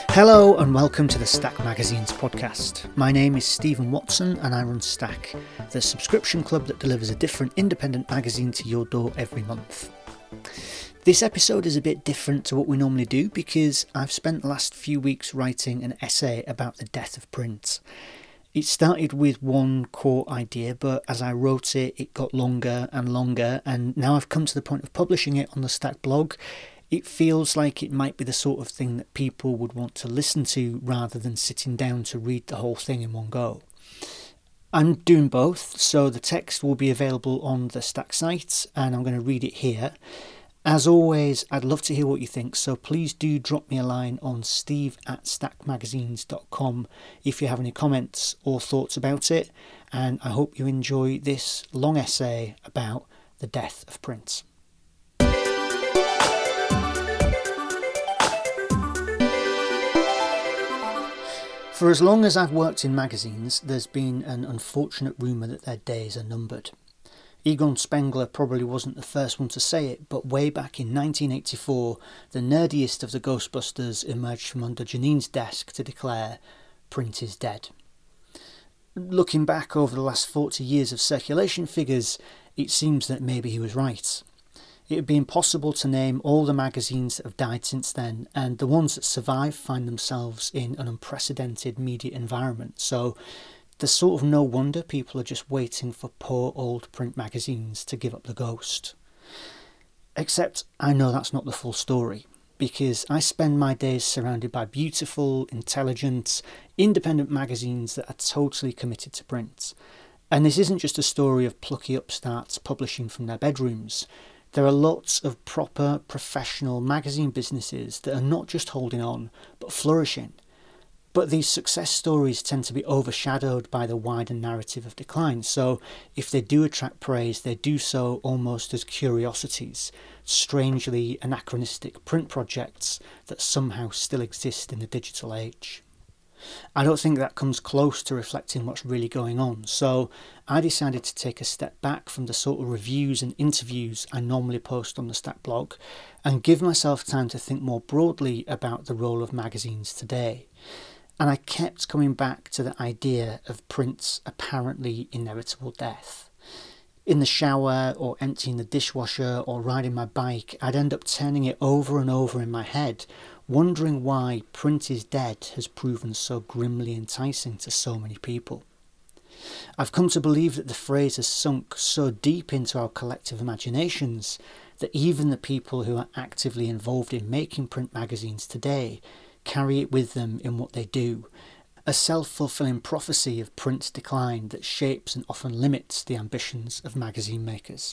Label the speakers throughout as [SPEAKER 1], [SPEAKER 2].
[SPEAKER 1] Hello and welcome to the Stack Magazine's podcast. My name is Stephen Watson and I run Stack, the subscription club that delivers a different independent magazine to your door every month. This episode is a bit different to what we normally do because I've spent the last few weeks writing an essay about the death of print. It started with one core idea, but as I wrote it, it got longer and longer, and now I've come to the point of publishing it on the Stack blog. It feels like it might be the sort of thing that people would want to listen to rather than sitting down to read the whole thing in one go. I'm doing both, so the text will be available on the Stack site and I'm going to read it here. As always, I'd love to hear what you think, so please do drop me a line on steve@stackmagazines.com if you have any comments or thoughts about it, and I hope you enjoy this long essay about the death of print. For as long as I've worked in magazines, there's been an unfortunate rumour that their days are numbered. Egon Spengler probably wasn't the first one to say it, but way back in 1984, the nerdiest of the Ghostbusters emerged from under Janine's desk to declare, "Print is dead." Looking back over the last 40 years of circulation figures, it seems that maybe he was right. It would be impossible to name all the magazines that have died since then, and the ones that survive find themselves in an unprecedented media environment, so there's sort of no wonder people are just waiting for poor old print magazines to give up the ghost. Except I know that's not the full story, because I spend my days surrounded by beautiful, intelligent, independent magazines that are totally committed to print. And this isn't just a story of plucky upstarts publishing from their bedrooms. There are lots of proper, professional magazine businesses that are not just holding on, but flourishing. But these success stories tend to be overshadowed by the wider narrative of decline, so if they do attract praise, they do so almost as curiosities, strangely anachronistic print projects that somehow still exist in the digital age. I don't think that comes close to reflecting what's really going on, so I decided to take a step back from the sort of reviews and interviews I normally post on the Stack blog and give myself time to think more broadly about the role of magazines today. And I kept coming back to the idea of print's apparently inevitable death. In the shower, or emptying the dishwasher, or riding my bike, I'd end up turning it over and over in my head, wondering why print is dead has proven so grimly enticing to so many people. I've come to believe that the phrase has sunk so deep into our collective imaginations that even the people who are actively involved in making print magazines today carry it with them in what they do, a self-fulfilling prophecy of print's decline that shapes and often limits the ambitions of magazine makers.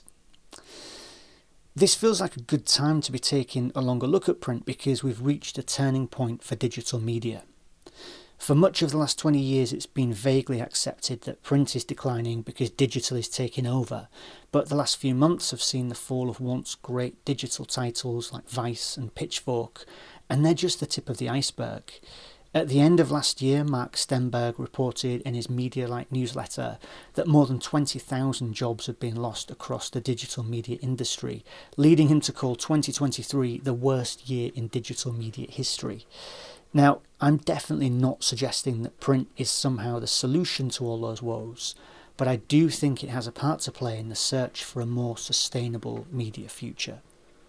[SPEAKER 1] This feels like a good time to be taking a longer look at print because we've reached a turning point for digital media. For much of the last 20 years it's been vaguely accepted that print is declining because digital is taking over, but the last few months have seen the fall of once great digital titles like Vice and Pitchfork, and they're just the tip of the iceberg. At the end of last year, Mark Stenberg reported in his Media-like newsletter that more than 20,000 jobs have been lost across the digital media industry, leading him to call 2023 the worst year in digital media history. Now, I'm definitely not suggesting that print is somehow the solution to all those woes, but I do think it has a part to play in the search for a more sustainable media future.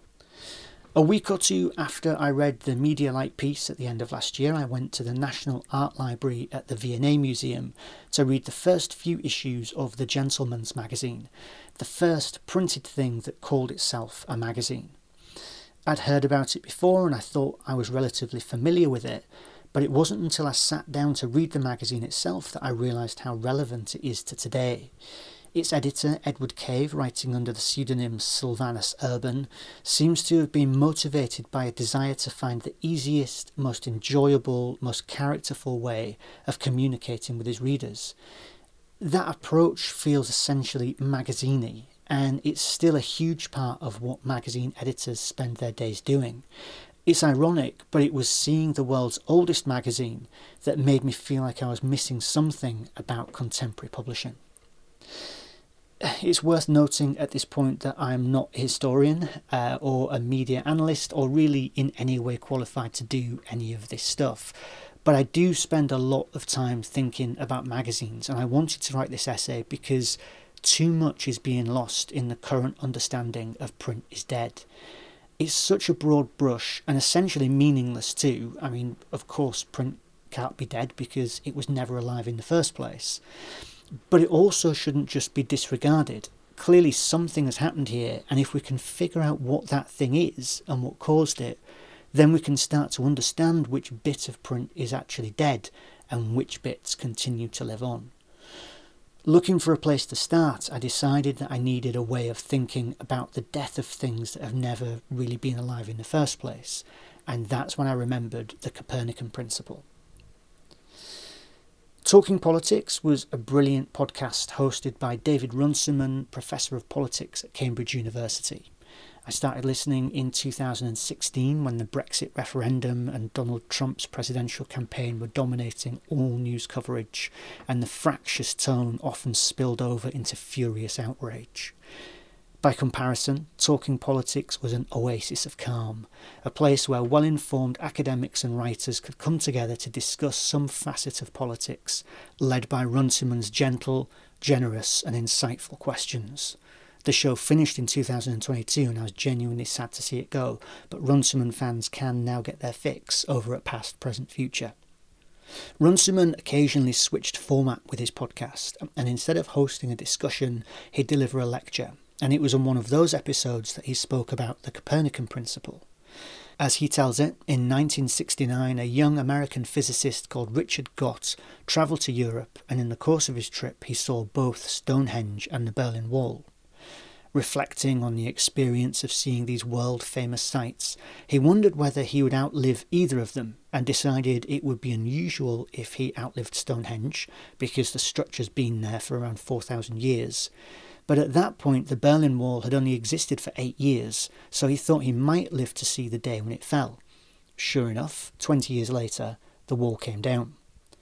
[SPEAKER 1] A week or two after I read the Media-like piece at the end of last year, I went to the National Art Library at the V&A Museum to read the first few issues of The Gentleman's Magazine, the first printed thing that called itself a magazine. I'd heard about it before and I thought I was relatively familiar with it, but it wasn't until I sat down to read the magazine itself that I realised how relevant it is to today. Its editor, Edward Cave, writing under the pseudonym Sylvanus Urban, seems to have been motivated by a desire to find the easiest, most enjoyable, most characterful way of communicating with his readers. That approach feels essentially magazine-y, and it's still a huge part of what magazine editors spend their days doing. It's ironic, but it was seeing the world's oldest magazine that made me feel like I was missing something about contemporary publishing. It's worth noting at this point that I am not a historian or a media analyst or really in any way qualified to do any of this stuff. But I do spend a lot of time thinking about magazines, and I wanted to write this essay because too much is being lost in the current understanding of print is dead. It's such a broad brush and essentially meaningless too. I mean, of course, print can't be dead because it was never alive in the first place. But it also shouldn't just be disregarded. Clearly something has happened here, and if we can figure out what that thing is and what caused it, then we can start to understand which bit of print is actually dead and which bits continue to live on. Looking for a place to start, I decided that I needed a way of thinking about the death of things that have never really been alive in the first place, and that's when I remembered the Copernican principle. Talking Politics was a brilliant podcast hosted by David Runciman, Professor of Politics at Cambridge University. I started listening in 2016 when the Brexit referendum and Donald Trump's presidential campaign were dominating all news coverage, and the fractious tone often spilled over into furious outrage. By comparison, Talking Politics was an oasis of calm, a place where well-informed academics and writers could come together to discuss some facet of politics, led by Runciman's gentle, generous and insightful questions. The show finished in 2022 and I was genuinely sad to see it go, but Runciman fans can now get their fix over at Past, Present, Future. Runciman occasionally switched format with his podcast, and instead of hosting a discussion, he'd deliver a lecture. And it was on one of those episodes that he spoke about the Copernican principle. As he tells it, in 1969, a young American physicist called Richard Gott travelled to Europe, and in the course of his trip he saw both Stonehenge and the Berlin Wall. Reflecting on the experience of seeing these world-famous sights, he wondered whether he would outlive either of them, and decided it would be unusual if he outlived Stonehenge, because the structure's been there for around 4,000 years. But at that point the Berlin Wall had only existed for 8 years, so he thought he might live to see the day when it fell. Sure enough, 20 years later, the wall came down.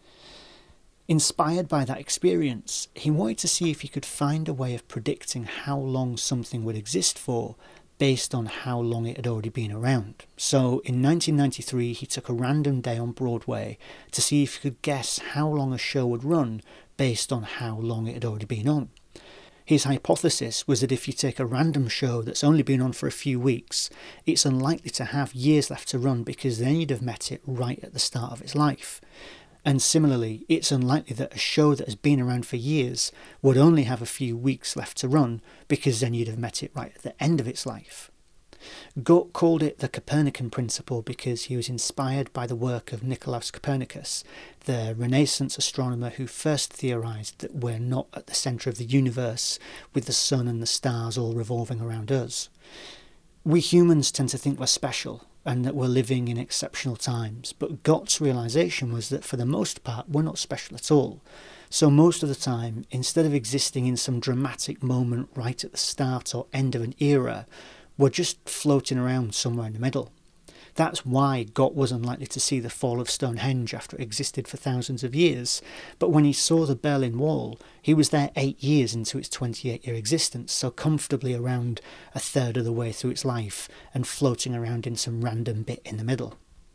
[SPEAKER 1] Inspired by that experience, he wanted to see if he could find a way of predicting how long something would exist for, based on how long it had already been around. So in 1993 he took a random day on Broadway to see if he could guess how long a show would run based on how long it had already been on. His hypothesis was that if you take a random show that's only been on for a few weeks, it's unlikely to have years left to run because then you'd have met it right at the start of its life. And similarly, it's unlikely that a show that has been around for years would only have a few weeks left to run because then you'd have met it right at the end of its life. Gott called it the Copernican principle because he was inspired by the work of Nicolaus Copernicus, the Renaissance astronomer who first theorised that we're not at the centre of the universe, with the sun and the stars all revolving around us. We humans tend to think we're special and that we're living in exceptional times, but Gott's realisation was that for the most part we're not special at all. So most of the time, instead of existing in some dramatic moment right at the start or end of an era, we're just floating around somewhere in the middle. That's why Gott was unlikely to see the fall of Stonehenge after it existed for thousands of years, but when he saw the Berlin Wall, he was there 8 years into its 28-year existence, so comfortably around a third of the way through its life and floating around in some random bit in the middle.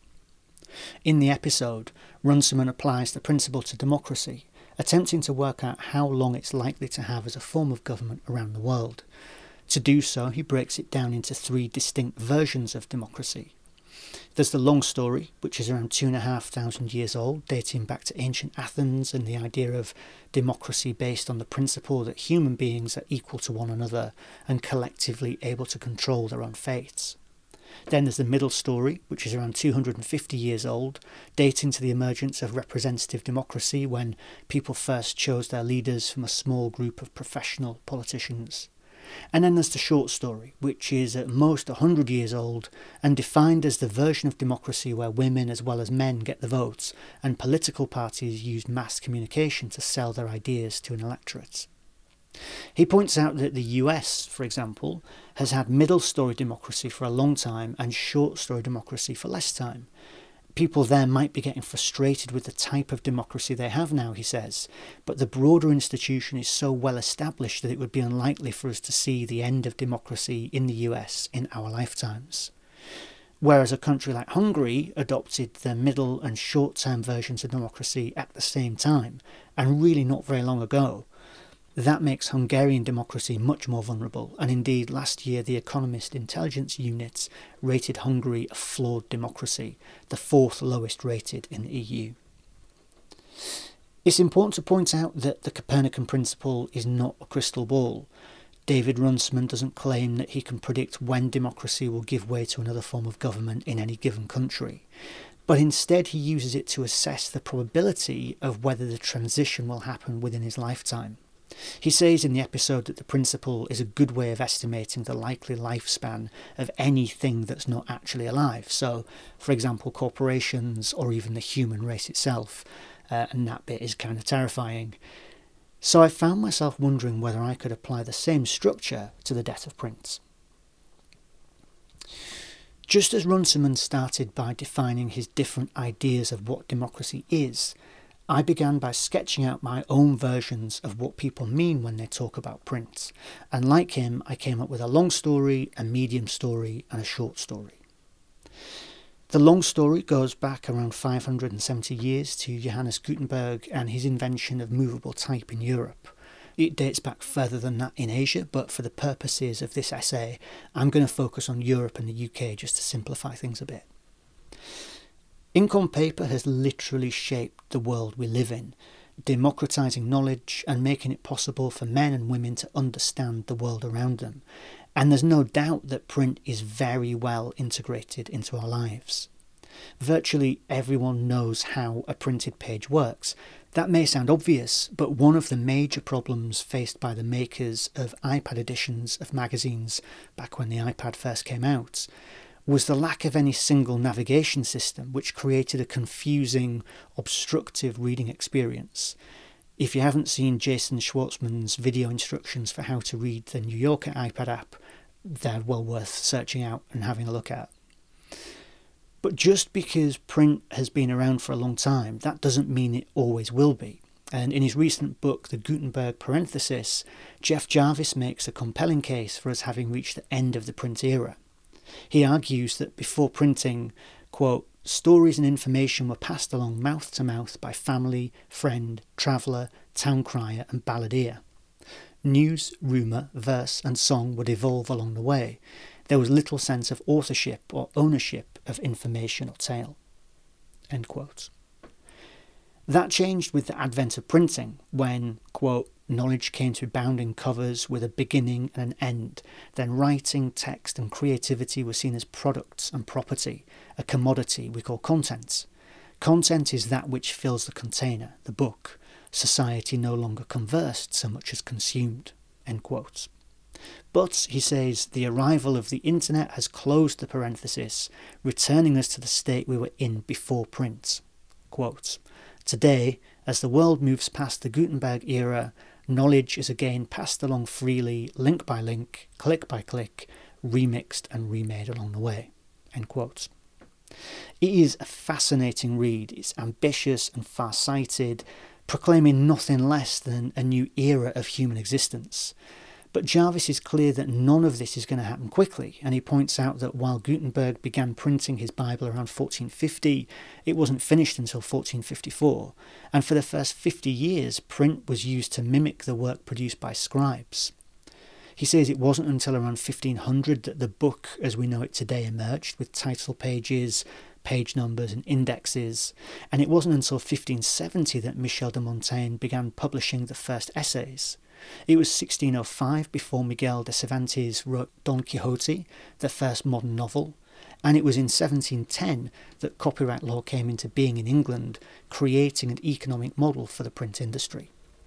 [SPEAKER 1] In the episode, Runciman applies the principle to democracy, attempting to work out how long it's likely to have as a form of government around the world. To do so, he breaks it down into 3 distinct versions of democracy. There's the long story, which is around 2,500 years old, dating back to ancient Athens and the idea of democracy based on the principle that human beings are equal to one another and collectively able to control their own fates. Then there's the middle story, which is around 250 years old, dating to the emergence of representative democracy when people first chose their leaders from a small group of professional politicians. And then there's the short story, which is at most 100 years old and defined as the version of democracy where women as well as men get the votes and political parties use mass communication to sell their ideas to an electorate. He points out that the US, for example, has had middle story democracy for a long time and short story democracy for less time. People there might be getting frustrated with the type of democracy they have now, he says, but the broader institution is so well established that it would be unlikely for us to see the end of democracy in the US in our lifetimes. Whereas a country like Hungary adopted the middle and short-term versions of democracy at the same time, and really not very long ago. That makes Hungarian democracy much more vulnerable, and indeed last year the Economist intelligence unit rated Hungary a flawed democracy, the fourth lowest rated in the EU. It's important to point out that the Copernican principle is not a crystal ball. David Runciman doesn't claim that he can predict when democracy will give way to another form of government in any given country, but instead he uses it to assess the probability of whether the transition will happen within his lifetime. He says in the episode that the principle is a good way of estimating the likely lifespan of anything that's not actually alive. So, for example, corporations or even the human race itself. And that bit is kind of terrifying. So I found myself wondering whether I could apply the same structure to the death of print. Just as Runciman started by defining his different ideas of what democracy is, I began by sketching out my own versions of what people mean when they talk about print, and like him, I came up with a long story, a medium story, and a short story. The long story goes back around 570 years to Johannes Gutenberg and his invention of movable type in Europe. It dates back further than that in Asia, but for the purposes of this essay, I'm going to focus on Europe and the UK just to simplify things a bit. Ink on paper has literally shaped the world we live in, democratising knowledge and making it possible for men and women to understand the world around them. And there's no doubt that print is very well integrated into our lives. Virtually everyone knows how a printed page works. That may sound obvious, but one of the major problems faced by the makers of iPad editions of magazines back when the iPad first came out was the lack of any single navigation system, which created a confusing, obstructive reading experience. If you haven't seen Jason Schwartzman's video instructions for how to read the New Yorker iPad app, they're well worth searching out and having a look at. But just because print has been around for a long time, that doesn't mean it always will be. And in his recent book, The Gutenberg Parenthesis, Jeff Jarvis makes a compelling case for us having reached the end of the print era. He argues that before printing, quote, stories and information were passed along mouth to mouth by family, friend, traveller, town crier and balladeer. News, rumour, verse and song would evolve along the way. There was little sense of authorship or ownership of information or tale. End quote. That changed with the advent of printing, when, quote, knowledge came to be bound in covers with a beginning and an end. Then writing, text and creativity were seen as products and property, a commodity we call content. Content is that which fills the container, the book. Society no longer conversed so much as consumed. End quote. But, he says, the arrival of the internet has closed the parenthesis, returning us to the state we were in before print. Quote, today, as the world moves past the Gutenberg era, knowledge is again passed along freely, link by link, click by click, remixed and remade along the way. End quote. It is a fascinating read. It's ambitious and far-sighted, proclaiming nothing less than a new era of human existence. But Jarvis is clear that none of this is going to happen quickly, and he points out that while Gutenberg began printing his Bible around 1450, it wasn't finished until 1454, and for the first 50 years print was used to mimic the work produced by scribes. He says it wasn't until around 1500 that the book as we know it today emerged, with title pages, page numbers and indexes, and it wasn't until 1570 that Michel de Montaigne began publishing the first essays. It was 1605 before Miguel de Cervantes wrote Don Quixote, the first modern novel, and it was in 1710 that copyright law came into being in England, creating an economic model for the print industry.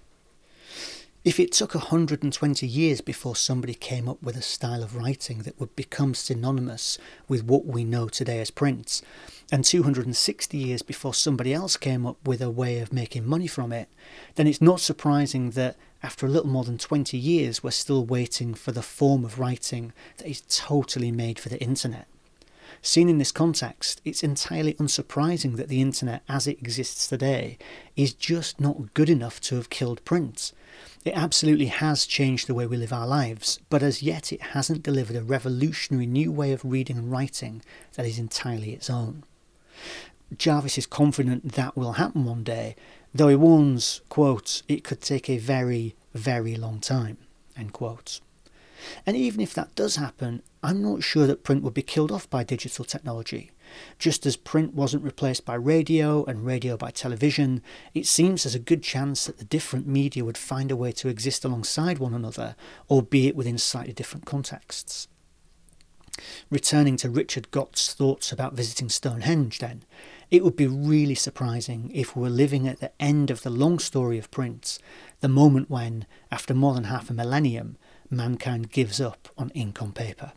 [SPEAKER 1] If it took 120 years before somebody came up with a style of writing that would become synonymous with what we know today as print, and 260 years before somebody else came up with a way of making money from it, then it's not surprising that after a little more than 20 years we're still waiting for the form of writing that is totally made for the internet. Seen in this context, it's entirely unsurprising that the internet as it exists today is just not good enough to have killed print. It absolutely has changed the way we live our lives, but as yet it hasn't delivered a revolutionary new way of reading and writing that is entirely its own. Jarvis is confident that will happen one day, though he warns, quote, "it could take a very, very long time," end quote. And even if that does happen, I'm not sure that print would be killed off by digital technology. Just as print wasn't replaced by radio and radio by television, it seems there's a good chance that the different media would find a way to exist alongside one another, albeit within slightly different contexts. Returning to Richard Gott's thoughts about visiting Stonehenge then, it would be really surprising if we were living at the end of the long story of print, the moment when, after more than half a millennium, mankind gives up on ink on paper.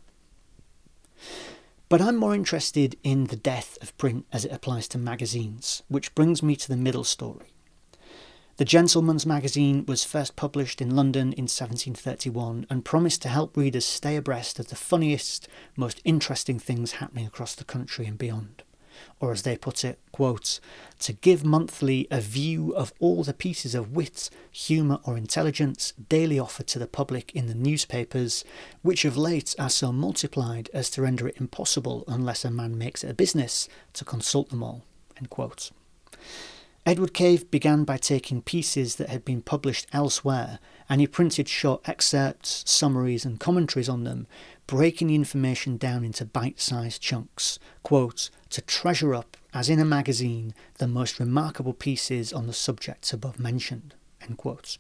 [SPEAKER 1] But I'm more interested in the death of print as it applies to magazines, which brings me to the middle story. The Gentleman's Magazine was first published in London in 1731 and promised to help readers stay abreast of the funniest, most interesting things happening across the country and beyond. Or as they put it, quote, "to give monthly a view of all the pieces of wit, humour or intelligence daily offered to the public in the newspapers, which of late are so multiplied as to render it impossible, unless a man makes it a business, to consult them all," end quote. Edward Cave began by taking pieces that had been published elsewhere, and he printed short excerpts, summaries and commentaries on them, breaking the information down into bite-sized chunks, quote, "to treasure up, as in a magazine, the most remarkable pieces on the subjects above mentioned," end quote.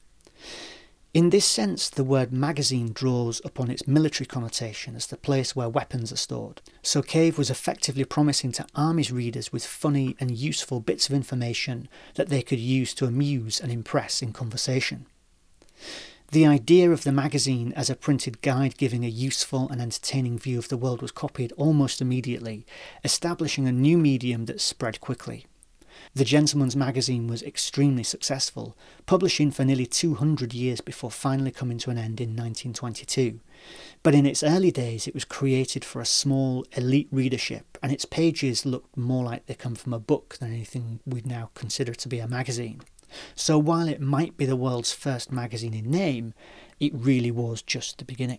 [SPEAKER 1] In this sense, the word magazine draws upon its military connotation as the place where weapons are stored. So Cave was effectively promising to arm his readers with funny and useful bits of information that they could use to amuse and impress in conversation. The idea of the magazine as a printed guide giving a useful and entertaining view of the world was copied almost immediately, establishing a new medium that spread quickly. The Gentleman's Magazine was extremely successful, publishing for nearly 200 years before finally coming to an end in 1922. But in its early days it was created for a small, elite readership, and its pages looked more like they come from a book than anything we'd now consider to be a magazine. So while it might be the world's first magazine in name, it really was just the beginning.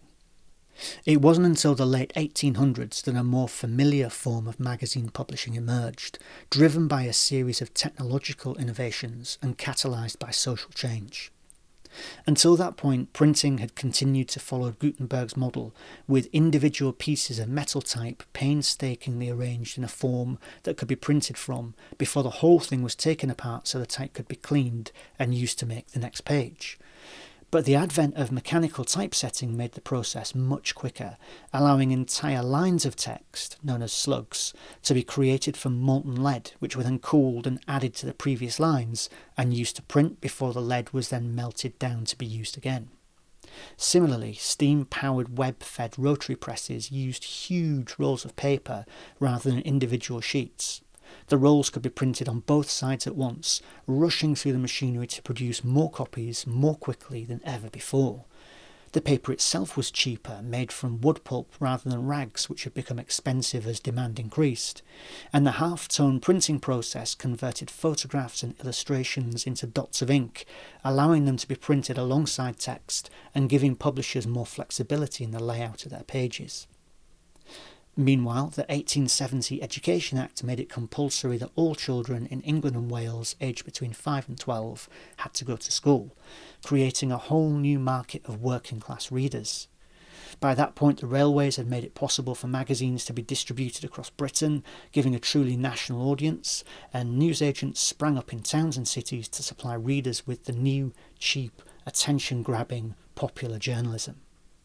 [SPEAKER 1] It wasn't until the late 1800s that a more familiar form of magazine publishing emerged, driven by a series of technological innovations and catalysed by social change. Until that point, printing had continued to follow Gutenberg's model, with individual pieces of metal type painstakingly arranged in a form that could be printed from before the whole thing was taken apart so the type could be cleaned and used to make the next page. But the advent of mechanical typesetting made the process much quicker, allowing entire lines of text, known as slugs, to be created from molten lead, which were then cooled and added to the previous lines and used to print before the lead was then melted down to be used again. Similarly, steam-powered web-fed rotary presses used huge rolls of paper rather than individual sheets. The rolls could be printed on both sides at once, rushing through the machinery to produce more copies more quickly than ever before. The paper itself was cheaper, made from wood pulp rather than rags, which had become expensive as demand increased, and the half-tone printing process converted photographs and illustrations into dots of ink, allowing them to be printed alongside text and giving publishers more flexibility in the layout of their pages. Meanwhile, the 1870 Education Act made it compulsory that all children in England and Wales aged between 5 and 12 had to go to school, creating a whole new market of working class readers. By that point, the railways had made it possible for magazines to be distributed across Britain, giving a truly national audience, and newsagents sprang up in towns and cities to supply readers with the new, cheap, attention-grabbing, popular journalism.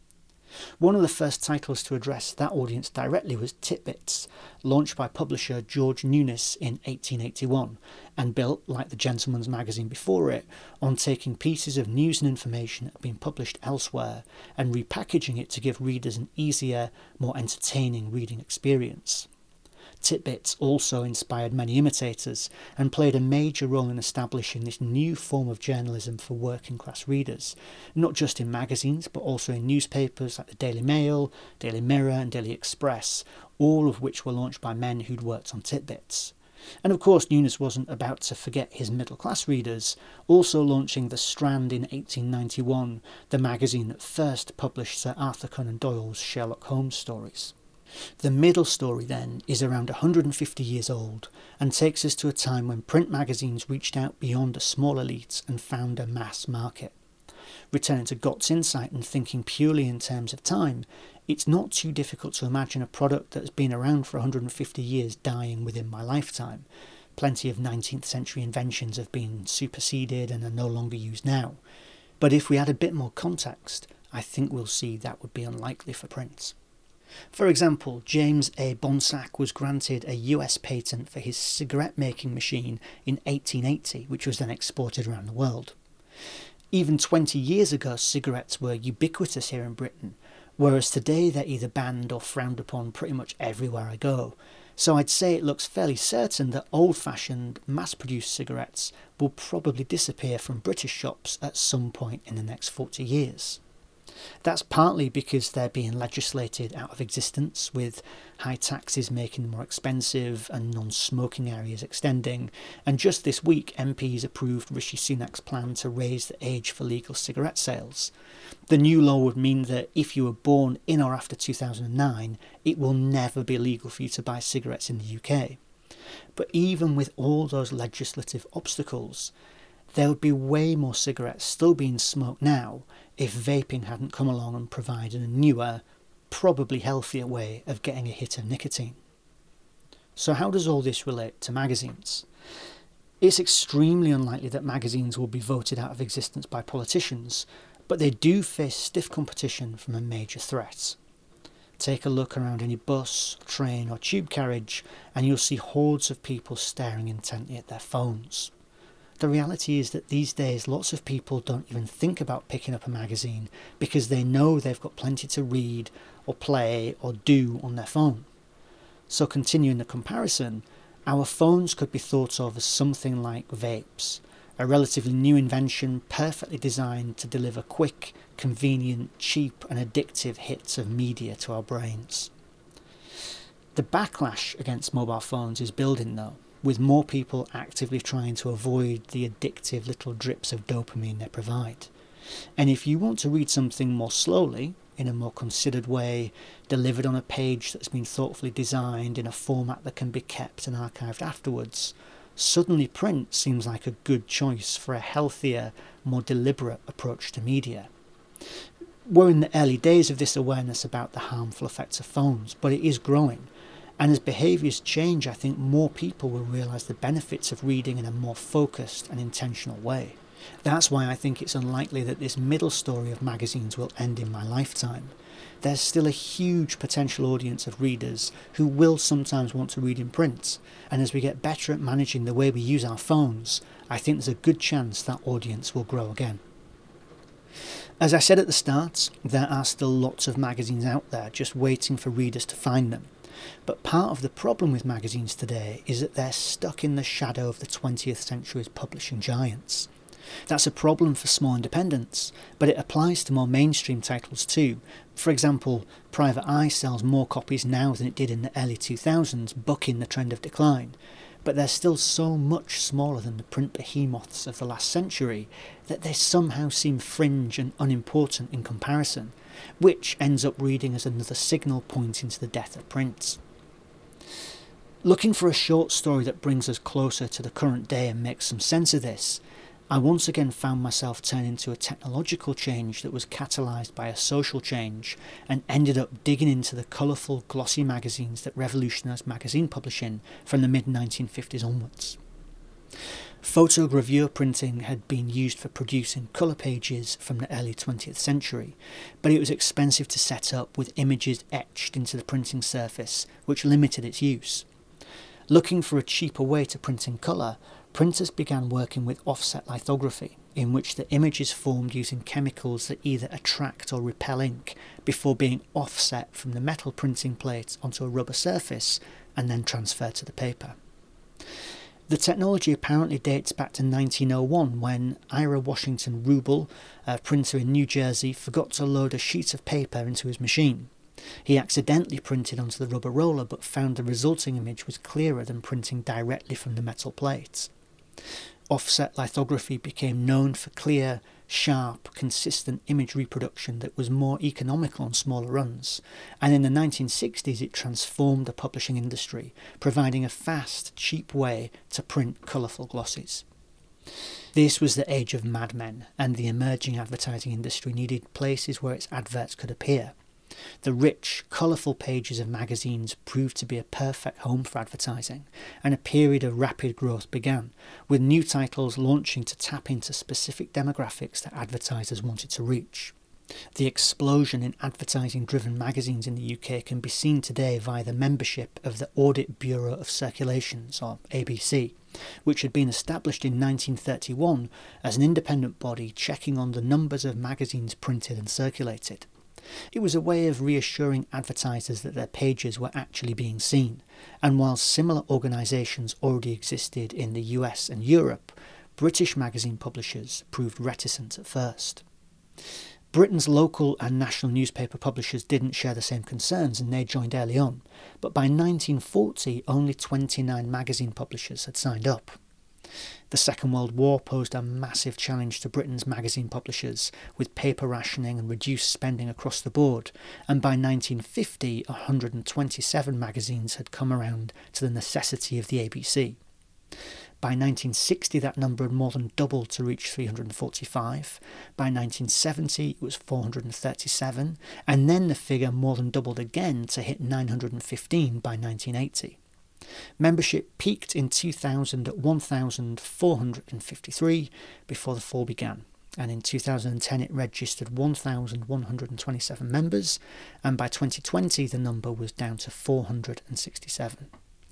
[SPEAKER 1] One of the first titles to address that audience directly was Tit-Bits, launched by publisher George Newnes in 1881, and built, like the Gentleman's Magazine before it, on taking pieces of news and information that had been published elsewhere and repackaging it to give readers an easier, more entertaining reading experience. Tit-Bits also inspired many imitators and played a major role in establishing this new form of journalism for working class readers, not just in magazines but also in newspapers like the Daily Mail, Daily Mirror and Daily Express, all of which were launched by men who'd worked on Tit-Bits. And of course Nunes wasn't about to forget his middle class readers, also launching The Strand in 1891, the magazine that first published Sir Arthur Conan Doyle's Sherlock Holmes stories. The middle story then is around 150 years old and takes us to a time when print magazines reached out beyond a small elite and found a mass market. Returning to Gott's insight and thinking purely in terms of time, it's not too difficult to imagine a product that has been around for 150 years dying within my lifetime. Plenty of 19th century inventions have been superseded and are no longer used now. But if we add a bit more context, I think we'll see that would be unlikely for print. For example, James A. Bonsack was granted a US patent for his cigarette-making machine in 1880, which was then exported around the world. Even 20 years ago, cigarettes were ubiquitous here in Britain, whereas today they're either banned or frowned upon pretty much everywhere I go. So I'd say it looks fairly certain that old-fashioned, mass-produced cigarettes will probably disappear from British shops at some point in the next 40 years. That's partly because they're being legislated out of existence, with high taxes making them more expensive and non-smoking areas extending, and just this week MPs approved Rishi Sunak's plan to raise the age for legal cigarette sales. The new law would mean that if you were born in or after 2009, it will never be legal for you to buy cigarettes in the UK. But even with all those legislative obstacles, there would be way more cigarettes still being smoked now if vaping hadn't come along and provided a newer, probably healthier way of getting a hit of nicotine. So how does all this relate to magazines? It's extremely unlikely that magazines will be voted out of existence by politicians, but they do face stiff competition from a major threat. Take a look around any bus, train or tube carriage and you'll see hordes of people staring intently at their phones. The reality is that these days lots of people don't even think about picking up a magazine because they know they've got plenty to read or play or do on their phone. So continuing the comparison, our phones could be thought of as something like vapes, a relatively new invention perfectly designed to deliver quick, convenient, cheap and addictive hits of media to our brains. The backlash against mobile phones is building though, with more people actively trying to avoid the addictive little drips of dopamine they provide. And if you want to read something more slowly, in a more considered way, delivered on a page that's been thoughtfully designed in a format that can be kept and archived afterwards, suddenly print seems like a good choice for a healthier, more deliberate approach to media. We're in the early days of this awareness about the harmful effects of phones, but it is growing. And as behaviours change, I think more people will realise the benefits of reading in a more focused and intentional way. That's why I think it's unlikely that this middle story of magazines will end in my lifetime. There's still a huge potential audience of readers who will sometimes want to read in print, and as we get better at managing the way we use our phones, I think there's a good chance that audience will grow again. As I said at the start, there are still lots of magazines out there just waiting for readers to find them. But part of the problem with magazines today is that they're stuck in the shadow of the 20th century's publishing giants. That's a problem for small independents, but it applies to more mainstream titles too. For example, Private Eye sells more copies now than it did in the early 2000s, bucking the trend of decline. But they're still so much smaller than the print behemoths of the last century that they somehow seem fringe and unimportant in comparison, which ends up reading as another signal pointing to the death of print. Looking for a short story that brings us closer to the current day and makes some sense of this, I once again found myself turning to a technological change that was catalysed by a social change and ended up digging into the colourful, glossy magazines that revolutionised magazine publishing from the mid-1950s onwards. Photogravure printing had been used for producing colour pages from the early 20th century, but it was expensive to set up with images etched into the printing surface, which limited its use. Looking for a cheaper way to print in colour, printers began working with offset lithography, in which the image is formed using chemicals that either attract or repel ink before being offset from the metal printing plate onto a rubber surface and then transferred to the paper. The technology apparently dates back to 1901 when Ira Washington Rubel, a printer in New Jersey, forgot to load a sheet of paper into his machine. He accidentally printed onto the rubber roller but found the resulting image was clearer than printing directly from the metal plates. Offset lithography became known for clear, sharp, consistent image reproduction that was more economical on smaller runs, and in the 1960s it transformed the publishing industry, providing a fast, cheap way to print colourful glossies. This was the age of Mad Men, and the emerging advertising industry needed places where its adverts could appear. The rich, colourful pages of magazines proved to be a perfect home for advertising, and a period of rapid growth began, with new titles launching to tap into specific demographics that advertisers wanted to reach. The explosion in advertising-driven magazines in the UK can be seen today via the membership of the Audit Bureau of Circulations, or ABC, which had been established in 1931 as an independent body checking on the numbers of magazines printed and circulated. It was a way of reassuring advertisers that their pages were actually being seen, and while similar organisations already existed in the US and Europe, British magazine publishers proved reticent at first. Britain's local and national newspaper publishers didn't share the same concerns and they joined early on, but by 1940 only 29 magazine publishers had signed up. The Second World War posed a massive challenge to Britain's magazine publishers, with paper rationing and reduced spending across the board, and by 1950 127 magazines had come around to the necessity of the ABC. By 1960 that number had more than doubled to reach 345, by 1970 it was 437, and then the figure more than doubled again to hit 915 by 1980. Membership peaked in 2000 at 1,453 before the fall began, and in 2010 it registered 1,127 members, and by 2020 the number was down to 467.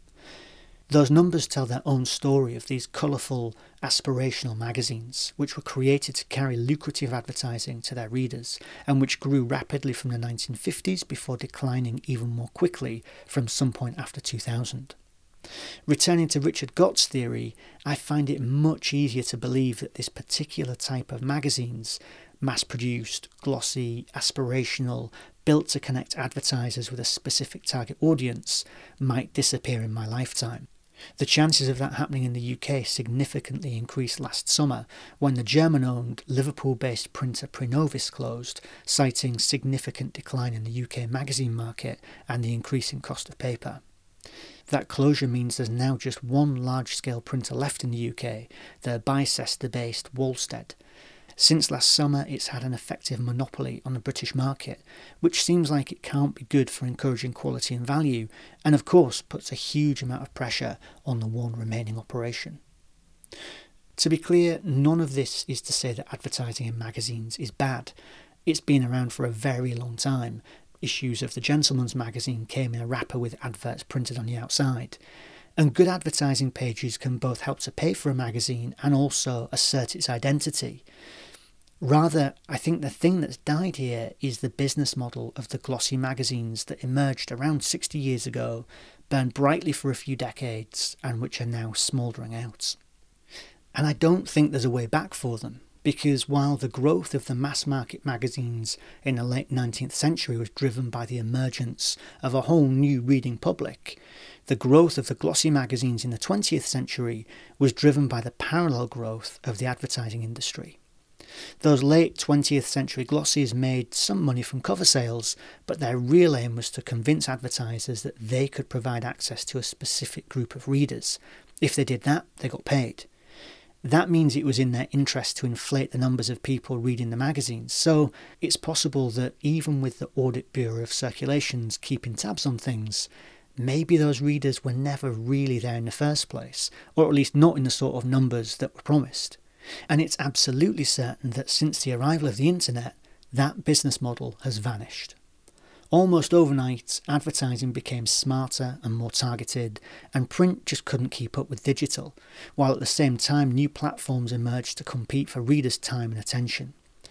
[SPEAKER 1] Those numbers tell their own story of these colourful, aspirational magazines, which were created to carry lucrative advertising to their readers, and which grew rapidly from the 1950s before declining even more quickly from some point after 2000. Returning to Richard Gott's theory, I find it much easier to believe that this particular type of magazines, mass-produced, glossy, aspirational, built to connect advertisers with a specific target audience, might disappear in my lifetime. The chances of that happening in the UK significantly increased last summer when the German-owned Liverpool-based printer Prinovis closed, citing significant decline in the UK magazine market and the increasing cost of paper. That closure means there's now just one large-scale printer left in the UK, the Bicester-based Wolstead. Since last summer, it's had an effective monopoly on the British market, which seems like it can't be good for encouraging quality and value, and of course puts a huge amount of pressure on the one remaining operation. To be clear, none of this is to say that advertising in magazines is bad. It's been around for a very long time. Issues of the Gentleman's magazine came in a wrapper with adverts printed on the outside. And good advertising pages can both help to pay for a magazine and also assert its identity. Rather, I think the thing that's died here is the business model of the glossy magazines that emerged around 60 years ago, burned brightly for a few decades, and which are now smouldering out. And I don't think there's a way back for them, because while the growth of the mass market magazines in the late 19th century was driven by the emergence of a whole new reading public, the growth of the glossy magazines in the 20th century was driven by the parallel growth of the advertising industry. Those late 20th century glossies made some money from cover sales, but their real aim was to convince advertisers that they could provide access to a specific group of readers. If they did that, they got paid. That means it was in their interest to inflate the numbers of people reading the magazines, so it's possible that even with the Audit Bureau of Circulations keeping tabs on things, maybe those readers were never really there in the first place, or at least not in the sort of numbers that were promised. And it's absolutely certain that since the arrival of the internet, that business model has vanished. Almost overnight, advertising became smarter and more targeted, and print just couldn't keep up with digital, while at the same time new platforms emerged to compete for readers' time and attention.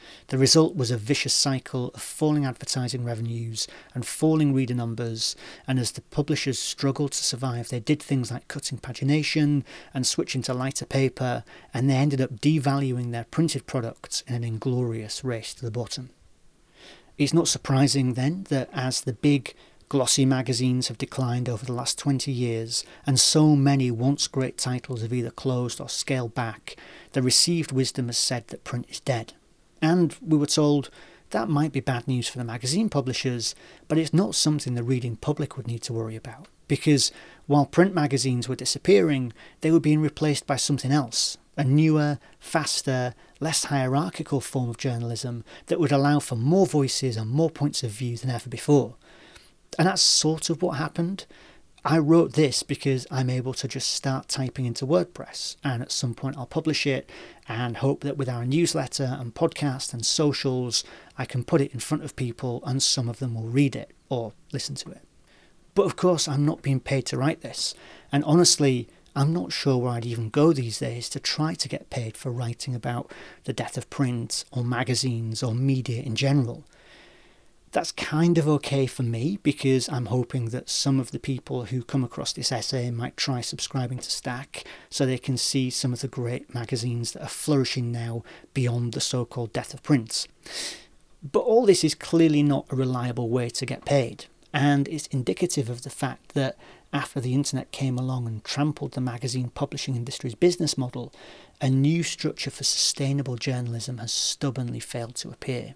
[SPEAKER 1] The result was a vicious cycle of falling advertising revenues and falling reader numbers, and as the publishers struggled to survive, they did things like cutting pagination and switching to lighter paper, and they ended up devaluing their printed products in an inglorious race to the bottom. It's not surprising then that as the big glossy magazines have declined over the last 20 years, and so many once great titles have either closed or scaled back, the received wisdom has said that print is dead. And we were told that might be bad news for the magazine publishers, but it's not something the reading public would need to worry about, because while print magazines were disappearing, they were being replaced by something else, a newer, faster, less hierarchical form of journalism that would allow for more voices and more points of view than ever before. And that's sort of what happened. I wrote this because I'm able to just start typing into WordPress, and at some point I'll publish it and hope that with our newsletter and podcast and socials, I can put it in front of people and some of them will read it or listen to it. But of course, I'm not being paid to write this. And honestly, I'm not sure where I'd even go these days to try to get paid for writing about the death of print or magazines or media in general. That's kind of okay for me because I'm hoping that some of the people who come across this essay might try subscribing to Stack so they can see some of the great magazines that are flourishing now beyond the so-called death of print. But all this is clearly not a reliable way to get paid, and it's indicative of the fact that after the internet came along and trampled the magazine publishing industry's business model, a new structure for sustainable journalism has stubbornly failed to appear.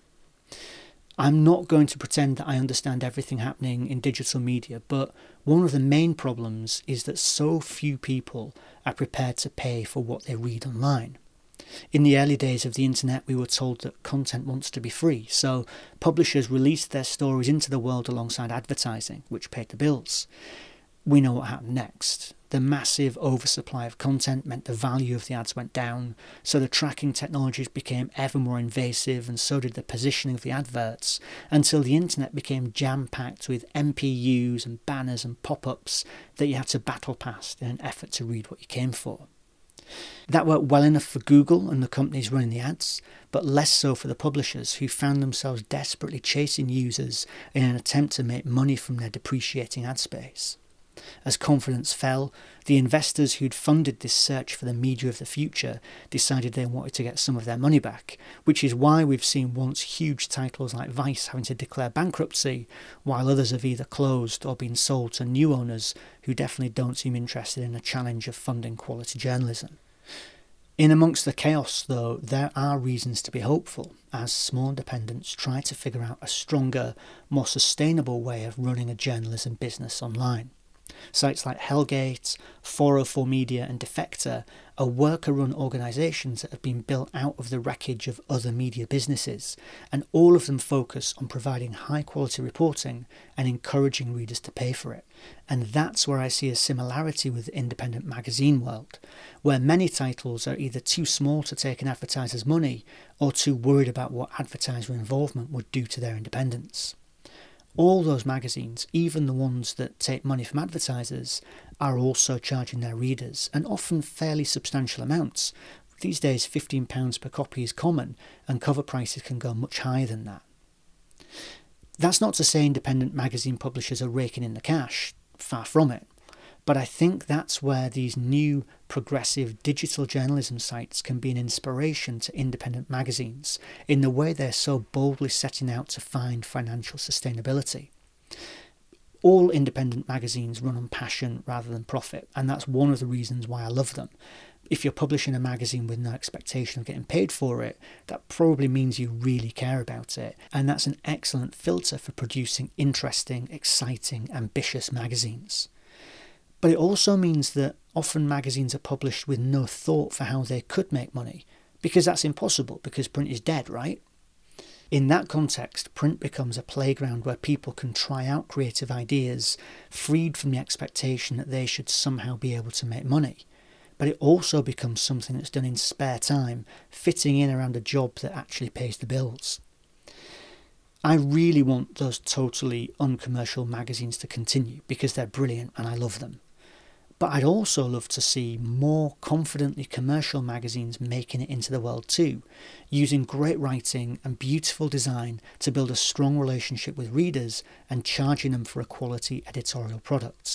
[SPEAKER 1] I'm not going to pretend that I understand everything happening in digital media, but one of the main problems is that so few people are prepared to pay for what they read online. In the early days of the internet, we were told that content wants to be free, so publishers released their stories into the world alongside advertising, which paid the bills. We know what happened next. The massive oversupply of content meant the value of the ads went down, so the tracking technologies became ever more invasive, and so did the positioning of the adverts, until the internet became jam-packed with MPUs and banners and pop-ups that you had to battle past in an effort to read what you came for. That worked well enough for Google and the companies running the ads, but less so for the publishers who found themselves desperately chasing users in an attempt to make money from their depreciating ad space. As confidence fell, the investors who'd funded this search for the media of the future decided they wanted to get some of their money back, which is why we've seen once huge titles like Vice having to declare bankruptcy, while others have either closed or been sold to new owners who definitely don't seem interested in a challenge of funding quality journalism. In amongst the chaos, though, there are reasons to be hopeful, as small independents try to figure out a stronger, more sustainable way of running a journalism business online. Sites like Hellgate, 404 Media and Defector are worker-run organisations that have been built out of the wreckage of other media businesses, and all of them focus on providing high-quality reporting and encouraging readers to pay for it. And that's where I see a similarity with the independent magazine world, where many titles are either too small to take an advertiser's money or too worried about what advertiser involvement would do to their independence. All those magazines, even the ones that take money from advertisers, are also charging their readers, and often fairly substantial amounts. These days £15 per copy is common, and cover prices can go much higher than that. That's not to say independent magazine publishers are raking in the cash, far from it. But I think that's where these new progressive digital journalism sites can be an inspiration to independent magazines in the way they're so boldly setting out to find financial sustainability. All independent magazines run on passion rather than profit, and that's one of the reasons why I love them. If you're publishing a magazine with no expectation of getting paid for it, that probably means you really care about it, and that's an excellent filter for producing interesting, exciting, ambitious magazines. But it also means that often magazines are published with no thought for how they could make money, because that's impossible, because print is dead, right? In that context, print becomes a playground where people can try out creative ideas, freed from the expectation that they should somehow be able to make money. But it also becomes something that's done in spare time, fitting in around a job that actually pays the bills. I really want those totally uncommercial magazines to continue, because they're brilliant and I love them. But I'd also love to see more confidently commercial magazines making it into the world too, using great writing and beautiful design to build a strong relationship with readers and charging them for a quality editorial product.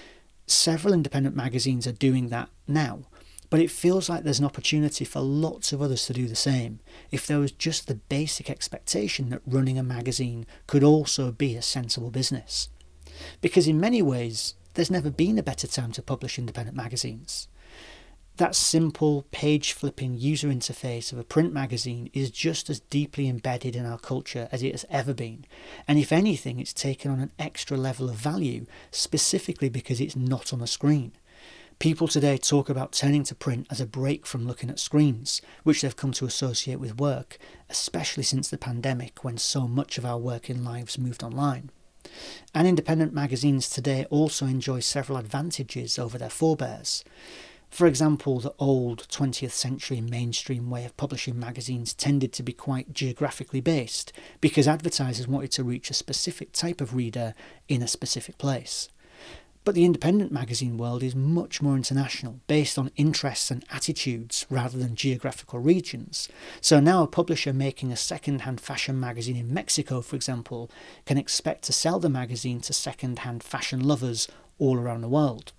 [SPEAKER 1] Several independent magazines are doing that now, but it feels like there's an opportunity for lots of others to do the same if there was just the basic expectation that running a magazine could also be a sensible business. Because in many ways, there's never been a better time to publish independent magazines. That simple, page-flipping user interface of a print magazine is just as deeply embedded in our culture as it has ever been, and if anything, it's taken on an extra level of value, specifically because it's not on a screen. People today talk about turning to print as a break from looking at screens, which they've come to associate with work, especially since the pandemic when so much of our working lives moved online. And independent magazines today also enjoy several advantages over their forebears. For example, the old 20th century mainstream way of publishing magazines tended to be quite geographically based because advertisers wanted to reach a specific type of reader in a specific place. But the independent magazine world is much more international, based on interests and attitudes rather than geographical regions. So now a publisher making a second-hand fashion magazine in Mexico, for example, can expect to sell the magazine to second-hand fashion lovers all around the world.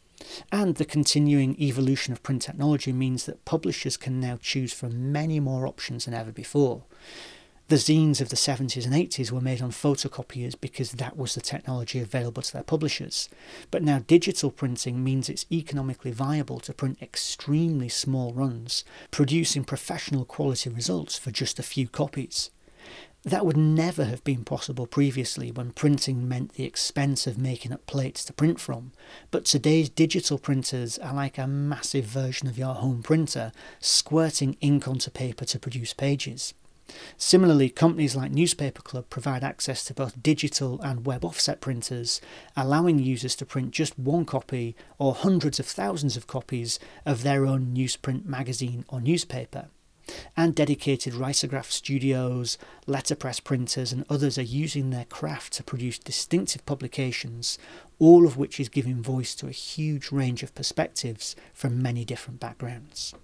[SPEAKER 1] And the continuing evolution of print technology means that publishers can now choose from many more options than ever before. The zines of the 70s and 80s were made on photocopiers because that was the technology available to their publishers. But now digital printing means it's economically viable to print extremely small runs, producing professional quality results for just a few copies. That would never have been possible previously when printing meant the expense of making up plates to print from, but today's digital printers are like a massive version of your home printer, squirting ink onto paper to produce pages. Similarly, companies like Newspaper Club provide access to both digital and web offset printers, allowing users to print just one copy or hundreds of thousands of copies of their own newsprint magazine or newspaper. And dedicated risograph studios, letterpress printers and others are using their craft to produce distinctive publications, all of which is giving voice to a huge range of perspectives from many different backgrounds.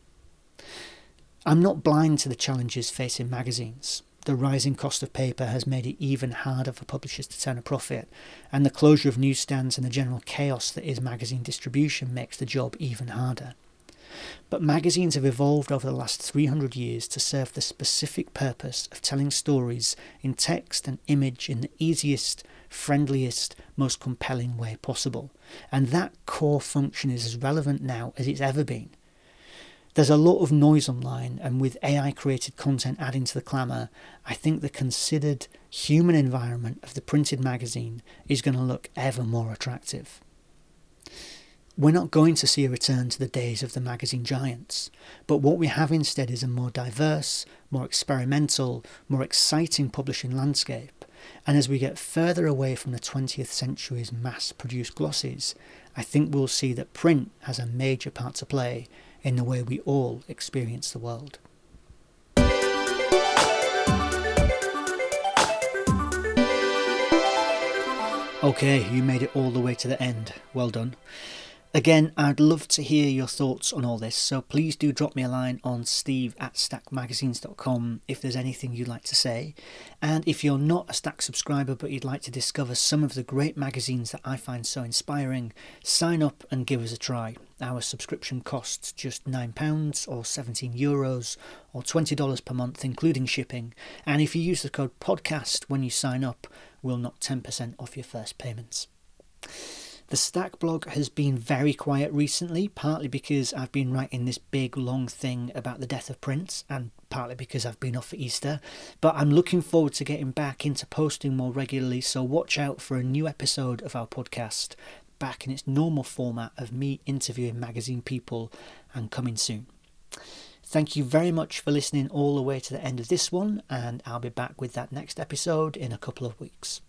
[SPEAKER 1] I'm not blind to the challenges facing magazines. The rising cost of paper has made it even harder for publishers to turn a profit, and the closure of newsstands and the general chaos that is magazine distribution makes the job even harder. But magazines have evolved over the last 300 years to serve the specific purpose of telling stories in text and image in the easiest, friendliest, most compelling way possible. And that core function is as relevant now as it's ever been. There's a lot of noise online, and with AI-created content adding to the clamour, I think the considered human environment of the printed magazine is going to look ever more attractive. We're not going to see a return to the days of the magazine giants, but what we have instead is a more diverse, more experimental, more exciting publishing landscape. And as we get further away from the 20th century's mass-produced glosses, I think we'll see that print has a major part to play in the way we all experience the world. Okay, you made it all the way to the end. Well done. Again, I'd love to hear your thoughts on all this, so please do drop me a line on steve@stackmagazines.com if there's anything you'd like to say. And if you're not a Stack subscriber but you'd like to discover some of the great magazines that I find so inspiring, sign up and give us a try. Our subscription costs just £9 or €17 or $20 per month, including shipping. And if you use the code PODCAST when you sign up, we'll knock 10% off your first payments. The Stack blog has been very quiet recently, partly because I've been writing this big long thing about the death of print, and partly because I've been off for Easter, but I'm looking forward to getting back into posting more regularly, so watch out for a new episode of our podcast, back in its normal format of me interviewing magazine people, and coming soon. Thank you very much for listening all the way to the end of this one, and I'll be back with that next episode in a couple of weeks.